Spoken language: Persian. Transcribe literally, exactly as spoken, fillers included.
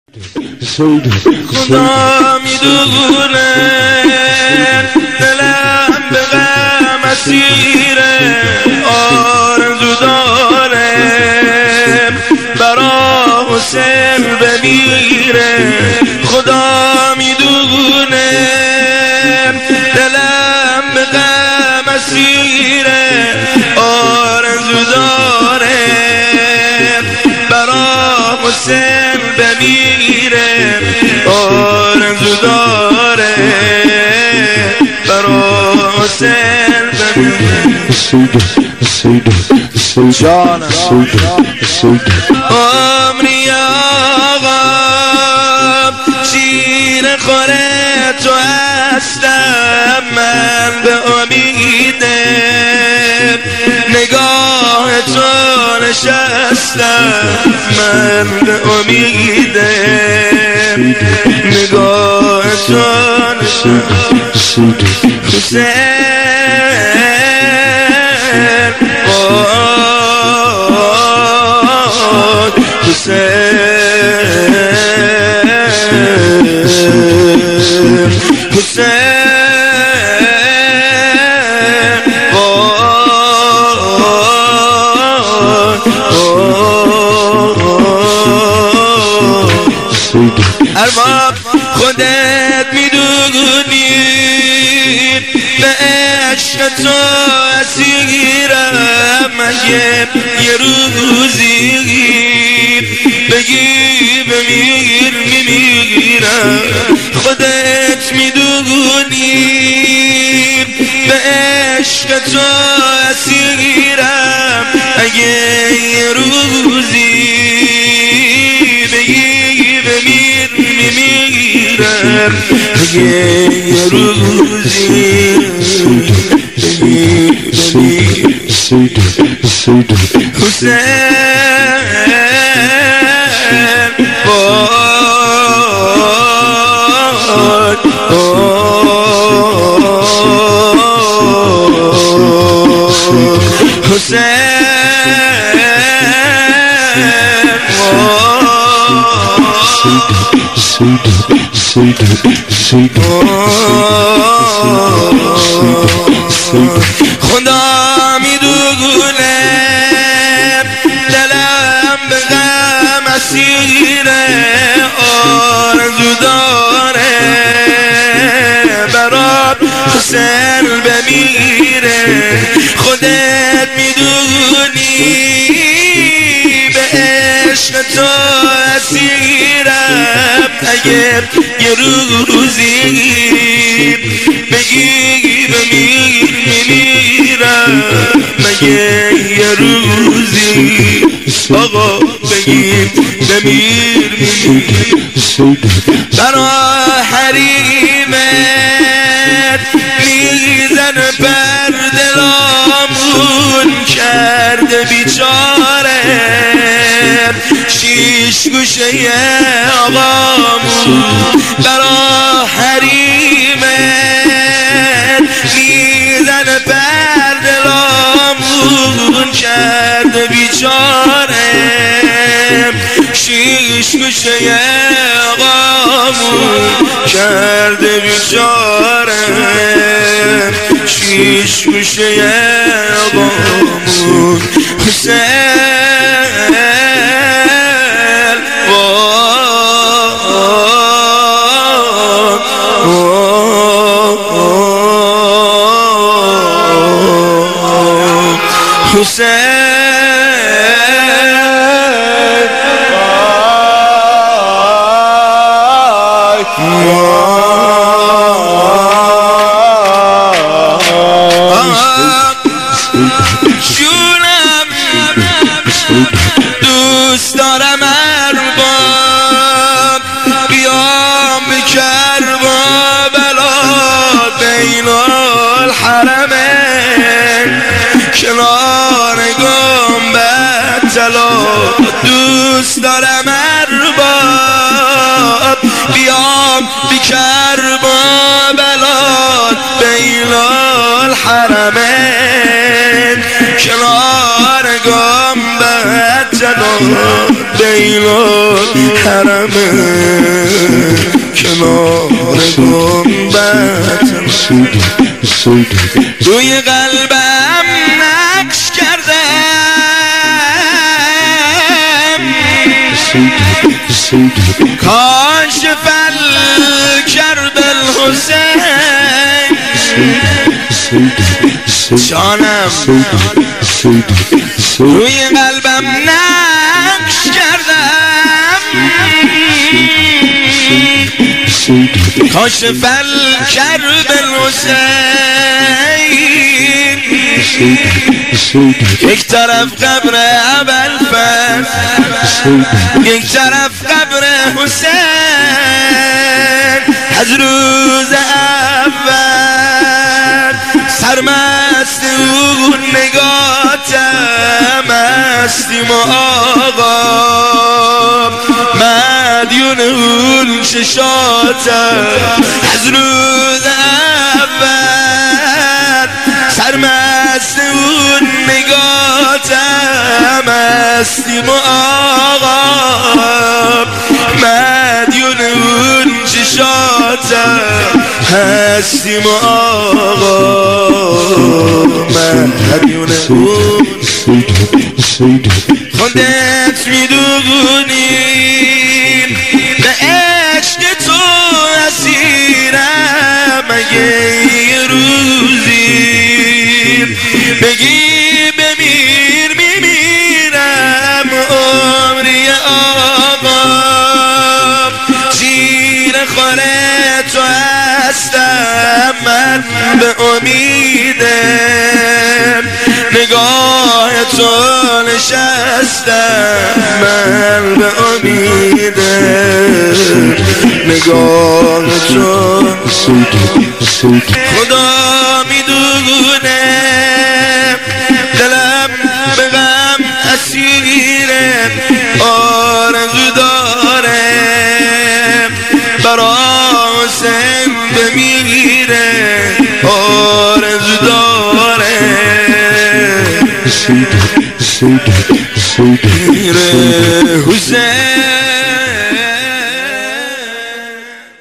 خدا میدونه دلم به غم اسیره، آرزو داره برا حسین بمیره. خدا میدونه دلم به غم اسیره، آرزو داره برا حسین بمیره، آرزو داره برا حسین بمیره. جانم عمری آقا شیر خوره تو هستم، من به امید نگاه تو نشستم، من به امید نگاه تو نشستم. حسین حسین ارباب خودت میدونی به عشق تو اسیرم، مگه یه روزی بگی بمیر میمیرم. خودت میدونی به عشق تو اسیرم، اگه یه روزی بگی بمیر میمیرم، اگه یه روزی بگی بمیر. حسین باد خدا میدونه دلم به غم اسیره، آرزو داره برات حسین بمیره. خودت میدونی به عشق تو اسیرم، اگر یه روزی بگی بمیر میمیرم، مگه یه روزی آقا بگی بمیر میمیرم. برا حریمت میزن بر دلامون کرده بیچاره، شیش گوشه آقامون. برا حریمت میزن بر دلامون کرده بیچاره، شیش گوشه آقامون کرده بیچاره، شیش گوشه آقامون. حسین دوست دارم ارباب بیام به کربلا بین الحرمین، کنار گنبد طلا. دوست دارم ارباب بیام به کربلا بین الحرمین، کنار گنبد چنان دیلان حرمه کنار گنبد روی قلبم نقش کردم کاش فل کرد الحسین جانم روی قلبم نقش کردم کاش فل کرد الحسین یک طرف قبر ابوالفضل یک طرف قبر حسین از روز اول سرمست اون نگاتم هستیم آقا مدیون اون چشاتم از روز اول سرمست اون نگاتم هستیم آقا مدیون اون چشاتم هستیم آقا مدیون اون خودت میدونی به عشق تو اسیرم اگه یه روزی بگی بمیر میمیرم عمری آقا زیر خانه تو هستم من به امیدم نگاه تو نشستم من به امیدم نگاه تو خدا میدونه دلم به غم اسیره آرزو داره برا حسین بمیره آرزو داره میره حسین